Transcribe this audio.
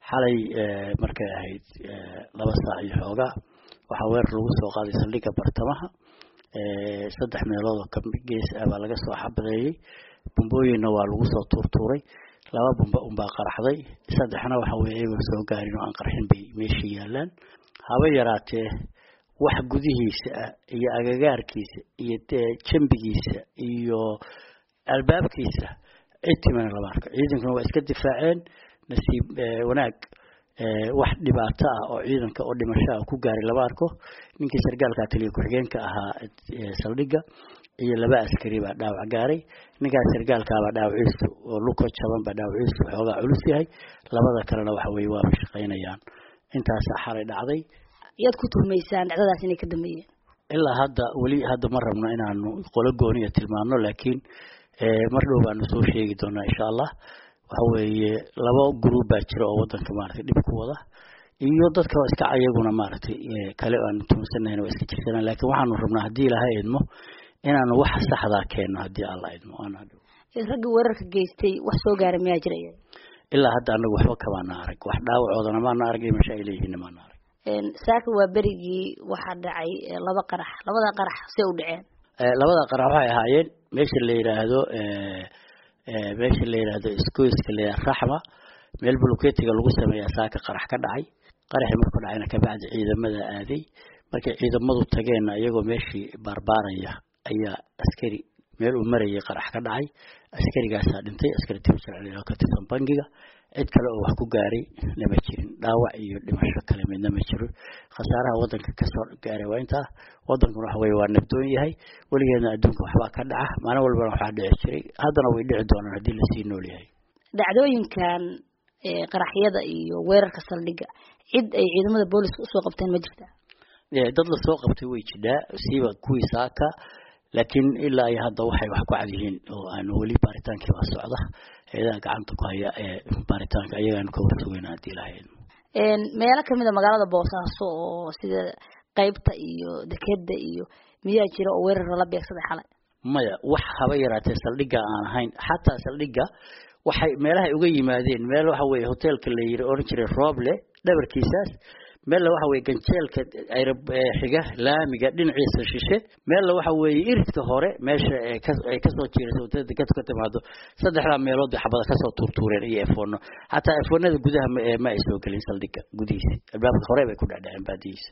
xalay markay ahayd 2 saac iyo xooga waxa weerar lagu soo qaaday saldhigga bartamaha 3 meelood oo ka gees ah baa laga soo xabadeeyay bumbooyinna waa lagu soo tuurtuuray 2 bumba baa qaraxday saddexna waxa weeye ay soo gaarin oo aan qarxin bay meeshii yaalaan haba yaraatee wax gudihiisa iyo agagaarkiisa iyo jambigiisa iyo albaabkiisa intiman la marka ciidankuna waa iska difaaceen nasiib wanaag wax dhibaato ah oo ciidanka oo dhimasho ku gaaray laba arko ninkii sargaalka taliye ku xigeenka ahaa saldhigga iyo 2 askari baa dhaawac gaaray ninka sargaalka baa dhaawaciisu oo luko jaban baa dhaawaciisu xoogaa culus yahay labada kalena waxa weeye waa shaqaynayaan intaas xalay dhacday yaad ku tuhmaysaan dhacdadaas inay ka dambeeyeen ilaa hadda ma rabno inaanu qolo gooniya tilmaano laakiin mar dhow baan soo sheegi doonaa insha Allah waxa weeye 2 group baa jira oo wadanka maartay dib ku wada iyo dadka iska ayaguna maartay kale aan tuunsanayn oo iska jirsanaa laakiin waxaanu rabnaa hadii Ilaahay idmo inaanu wax saxda keeno hadii Allah idmo ana rag weerarka geystay wax soo gaaray ma jiray ilaa hadda anagu waxba kama arag wax dhaawacoodana ma arag meesha ay leeyihiin ma arag saaka waa berigii waxa dhacay 2 qarax labada qarax si u dhaceen labada qarax waxay ahaayeen meesha la yiraahdo iskooyska la raxma meel bulkeetiga lagu sameeyaa saaka qarax ka dhacay qaraxi markuu dhacayna ka bacdi ciidamada aaday markay ciidamadu tageen ayagoo meeshii barbaaraya ayaa askari meel uu marayay qarax ka dhacay askarigaas dhintay askari tirsan ka tirsan bangiga cid kale oo wax ku gaaray lama jirin dhaawac iyo dhimasho kale midna ma jiro khasaaraha wadanka ka soo gaaray waa inta wadanku wax weey waa nabdoon yahay waligeena adduunka waxba ka dhaca maalin walba waxa dhici jiray haddana way dhici doonaan hadii la sii nool yahay dhacdooyinkan qaraxyada iyo weerarka saldhigga cid ay ciidamada booliska soo qabteen ma jirtaa dad la soo qabtay way jiraa siiba kuwii saaka laakiin ilaa ay hadda waxay wax ku cadyihiin oo aan wali baaritaanka waa socda heedaha gacanta ku haya baaritaanka ayagaan ka warsugeynaa hadii Ilaahay meelo kamid ah magaalada Boosaaso oo sida qaybta iyo dekeda iyo miyaa jira oo weerar la beegsaday xalay maya wax haba yaraatay saldhigga aan ahayn xataa saldhigga waxay meelaha uga yimaadeen meel waxa weeye hotelka la yiri oran jiray Roble dhabarkiisaas meel waxa weeye ganjeelka xiga laamiga dhinaciisa shishe meel waxa weeye iridka hore meesha ay ka soo jeerisay wadada ka timaado saddexda meelood xabada ka soo tuurtuureen iyo efono hatta efonada gudaha ma ay soo galin saldhigga gudihiisa albaabka hore bay ku dhaceen baadiis